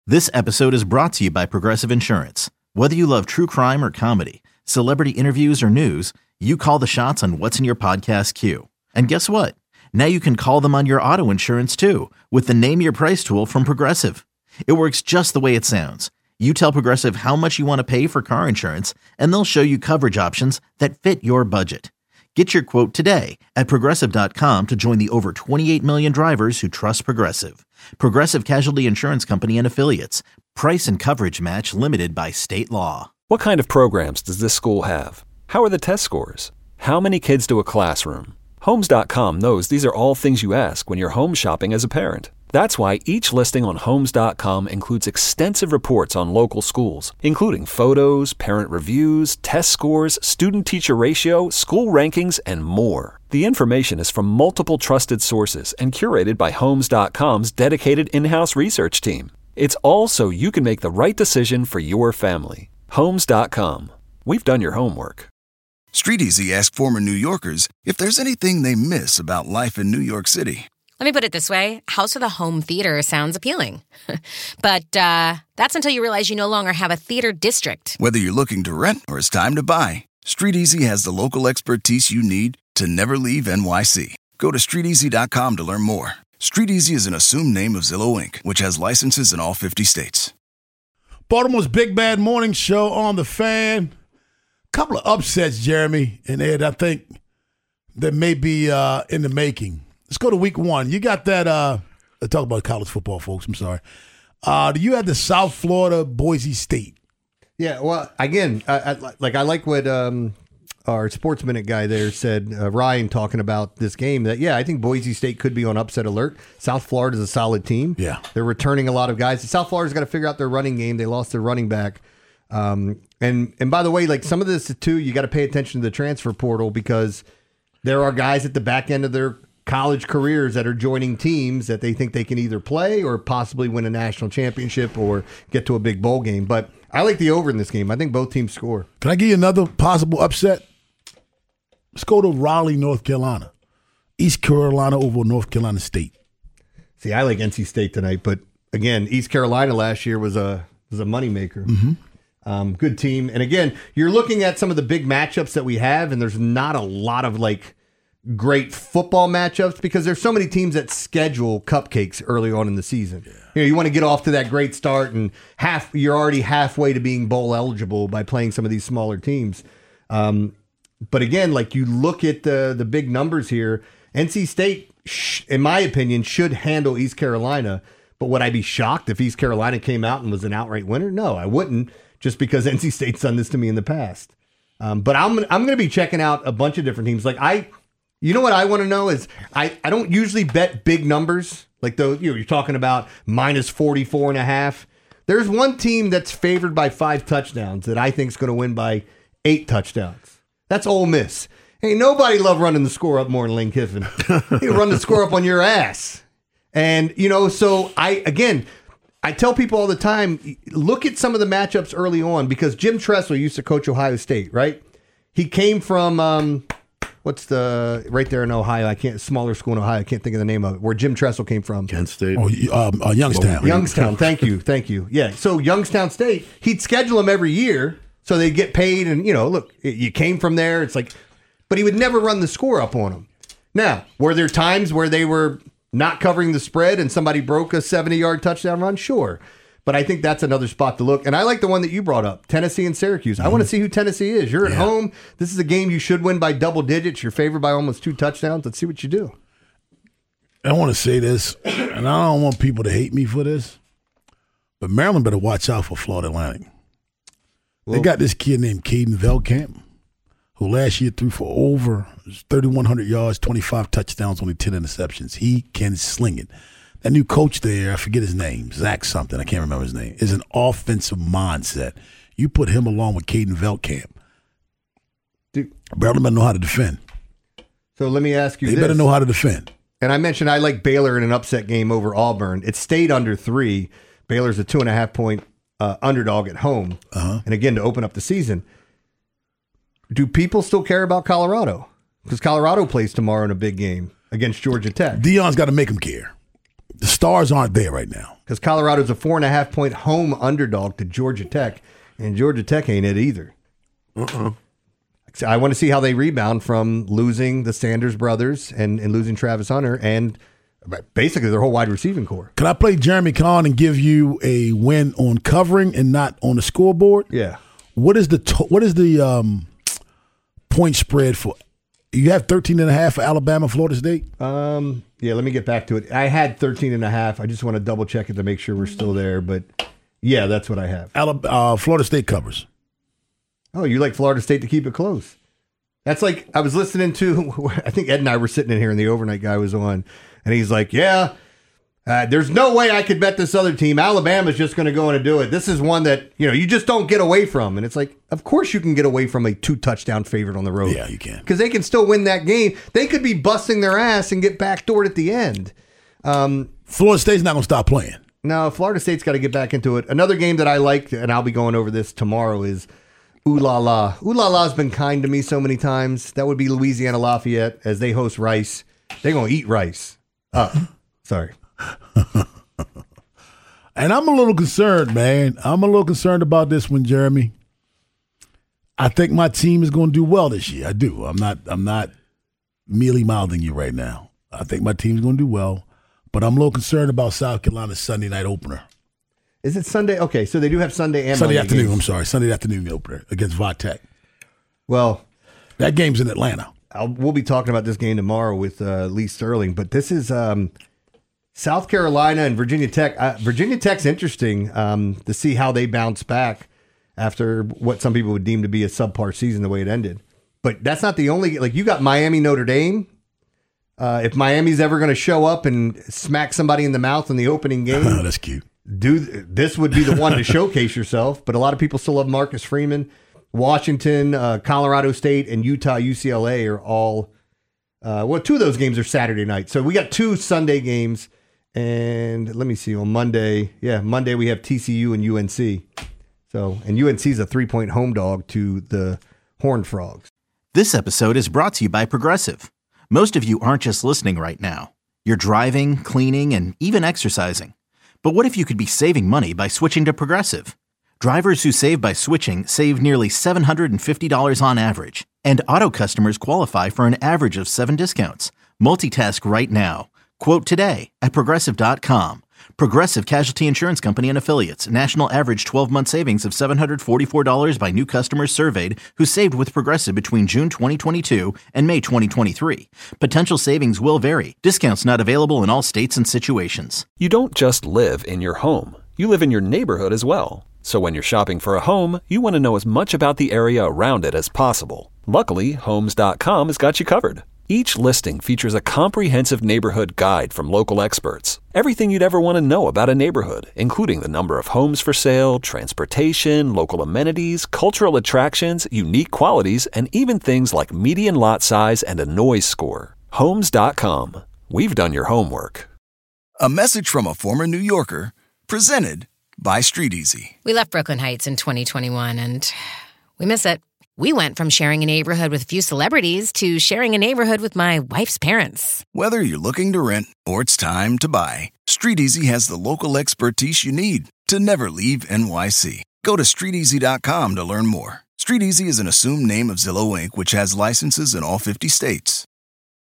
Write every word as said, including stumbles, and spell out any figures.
This episode is brought to you by Progressive Insurance. Whether you love true crime or comedy, celebrity interviews or news, you call the shots on what's in your podcast queue. And guess what? Now you can call them on your auto insurance too with the Name Your Price tool from Progressive. It works just the way it sounds. You tell Progressive how much you want to pay for car insurance, and they'll show you coverage options that fit your budget. Get your quote today at Progressive dot com to join the over twenty-eight million drivers who trust Progressive. Progressive Casualty Insurance Company and Affiliates. Price and coverage match limited by state law. What kind of programs does this school have? How are the test scores? How many kids to a classroom? Homes dot com knows these are all things you ask when you're home shopping as a parent. That's why each listing on Homes dot com includes extensive reports on local schools, including photos, parent reviews, test scores, student-teacher ratio, school rankings, and more. The information is from multiple trusted sources and curated by Homes dot com's dedicated in-house research team. It's all so you can make the right decision for your family. Homes dot com. We've done your homework. StreetEasy asked former New Yorkers if there's anything they miss about life in New York City. Let me put it this way. House of the Home Theater sounds appealing. But uh, that's until you realize you no longer have a theater district. Whether you're looking to rent or it's time to buy, StreetEasy has the local expertise you need to never leave N Y C. Go to street easy dot com to learn more. StreetEasy is an assumed name of Zillow Incorporated, which has licenses in all fifty states. Baltimore's Big Bad Morning Show on the Fan. Couple of upsets, Jeremy and Ed, I think that may be uh, in the making. Let's go to week one. You got that, uh, let's talk about college football, folks. I'm sorry. Uh, you had the South Florida Boise State. Yeah, well, again, I, I, like I like what um, our Sports Minute guy there said, uh, Ryan, talking about this game, that, yeah, I think Boise State could be on upset alert. South Florida's a solid team. Yeah. They're returning a lot of guys. South Florida's got to figure out their running game. They lost their running back. Um, and, and by the way, like some of this, too, you got to pay attention to the transfer portal because there are guys at the back end of their college careers that are joining teams that they think they can either play or possibly win a national championship or get to a big bowl game. But I like the over in this game. I think both teams score. Can I give you another possible upset? Let's go to Raleigh, North Carolina. East Carolina over North Carolina State. See, I like N C State tonight, but again, East Carolina last year was a was a moneymaker. Mm-hmm. Um, good team. And again, you're looking at some of the big matchups that we have, and there's not a lot of like great football matchups because there's so many teams that schedule cupcakes early on in the season. Yeah. You know, you want to get off to that great start, and half you're already halfway to being bowl eligible by playing some of these smaller teams. Um, but again, like you look at the the big numbers here, N C State, sh- in my opinion, should handle East Carolina. But would I be shocked if East Carolina came out and was an outright winner? No, I wouldn't, just because N C State's done this to me in the past. Um, but I'm I'm going to be checking out a bunch of different teams. Like I. You know what I want to know is I, I don't usually bet big numbers like those. You know, you're talking about minus forty-four and a half. There's one team that's favored by five touchdowns that I think is going to win by eight touchdowns. That's Ole Miss. Hey, nobody love running the score up more than Lane Kiffin. He'll run the score up on your ass. And, you know, so I, again, I tell people all the time, look at some of the matchups early on because Jim Tressel used to coach Ohio State, right? He came from... Um, What's the right there in Ohio? I can't smaller school in Ohio. I can't think of the name of it. Where Jim Tressel came from? Kent State. Oh, um, uh, Youngstown. Youngstown. Thank you. Thank you. Yeah. So Youngstown State, he'd schedule them every year so they get paid. And you know, look, you came from there. It's like, but he would never run the score up on them. Now, were there times where they were not covering the spread and somebody broke a seventy-yard touchdown run? Sure. But I think that's another spot to look. And I like the one that you brought up, Tennessee and Syracuse. Mm-hmm. I want to see who Tennessee is. You're at yeah. home. This is a game you should win by double digits. You're favored by almost two touchdowns. Let's see what you do. I want to say this, and I don't want people to hate me for this, but Maryland better watch out for Florida Atlantic. Well, they got this kid named Caden Veldkamp, who last year threw for over thirty-one hundred yards, twenty-five touchdowns, only ten interceptions. He can sling it. That new coach there, I forget his name, Zach something, I can't remember his name, is an offensive mindset. You put him along with Caden Veldkamp. Dude, Maryland better know how to defend. So let me ask you they this. They better know how to defend. And I mentioned I like Baylor in an upset game over Auburn. It stayed under three. Baylor's a two and a half point uh, underdog at home. Uh-huh. And again, to open up the season. Do people still care about Colorado? Because Colorado plays tomorrow in a big game against Georgia Tech. Deion's got to make them care. The stars aren't there right now. Because Colorado's a four and a half point home underdog to Georgia Tech, and Georgia Tech ain't it either. Uh-uh. I want to see how they rebound from losing the Sanders brothers and, and losing Travis Hunter and basically their whole wide receiving core. Can I play Jeremy Conn and give you a win on covering and not on the scoreboard? Yeah. What is the to- what is the um, point spread for? You have thirteen and a half for Alabama, Florida State? Um, yeah, let me get back to it. I had thirteen and a half. I just want to double check it to make sure we're still there. But yeah, that's what I have. Alabama, uh, Florida State covers. Oh, you like Florida State to keep it close? That's like I was listening to, I think Ed and I were sitting in here and the overnight guy was on. And he's like, yeah, uh, there's no way I could bet this other team. Alabama's just going to go in and do it. This is one that, you know, you just don't get away from. And it's like, of course you can get away from a two-touchdown favorite on the road. Yeah, you can. Because they can still win that game. They could be busting their ass and get backdoored at the end. Um, Florida State's not going to stop playing. No, Florida State's got to get back into it. Another game that I like, and I'll be going over this tomorrow, is Ooh La La. Ooh La La's been kind to me so many times. That would be Louisiana Lafayette as they host Rice. They're going to eat Rice. Oh, sorry. And I'm a little concerned, man. I'm a little concerned about this one, Jeremy. I think my team is going to do well this year. I do. I'm not I'm not mealy-mouthing you right now. I think my team's going to do well, but I'm a little concerned about South Carolina's Sunday night opener. Is it Sunday? Okay, so they do have Sunday and Sunday Monday afternoon, games. I'm sorry. Sunday afternoon opener against Vatech. Well, that game's in Atlanta. I'll, we'll be talking about this game tomorrow with uh, Lee Sterling, but this is um, South Carolina and Virginia Tech. Uh, Virginia Tech's interesting um, to see how they bounce back after what some people would deem to be a subpar season the way it ended. But that's not the only, like you got Miami, Notre Dame. Uh, if Miami's ever going to show up and smack somebody in the mouth in the opening game. Oh, that's cute. Do this would be the one to showcase yourself, but a lot of people still love Marcus Freeman. Washington, uh, Colorado State, and Utah, U C L A are all, uh, well, two of those games are Saturday night. So we got two Sunday games, and let me see, on Monday, yeah, Monday we have T C U and U N C. So, and U N C is a three-point home dog to the Horned Frogs. This episode is brought to you by Progressive. Most of you aren't just listening right now. You're driving, cleaning, and even exercising. But what if you could be saving money by switching to Progressive? Drivers who save by switching save nearly seven hundred fifty dollars on average. And auto customers qualify for an average of seven discounts. Multitask right now. Quote today at Progressive dot com. Progressive Casualty Insurance Company and Affiliates. National average twelve-month savings of seven hundred forty-four dollars by new customers surveyed who saved with Progressive between June twenty twenty-two and May twenty twenty-three. Potential savings will vary. Discounts not available in all states and situations. You don't just live in your home. You live in your neighborhood as well. So when you're shopping for a home, you want to know as much about the area around it as possible. Luckily, Homes dot com has got you covered. Each listing features a comprehensive neighborhood guide from local experts. Everything you'd ever want to know about a neighborhood, including the number of homes for sale, transportation, local amenities, cultural attractions, unique qualities, and even things like median lot size and a noise score. Homes dot com. We've done your homework. A message from a former New Yorker, presented by Street Easy. We left Brooklyn Heights in twenty twenty-one, and we miss it. We went from sharing a neighborhood with a few celebrities to sharing a neighborhood with my wife's parents. Whether you're looking to rent or it's time to buy, Street Easy has the local expertise you need to never leave N Y C. Go to street easy dot com to learn more. Street Easy is an assumed name of Zillow Incorporated, which has licenses in all fifty states.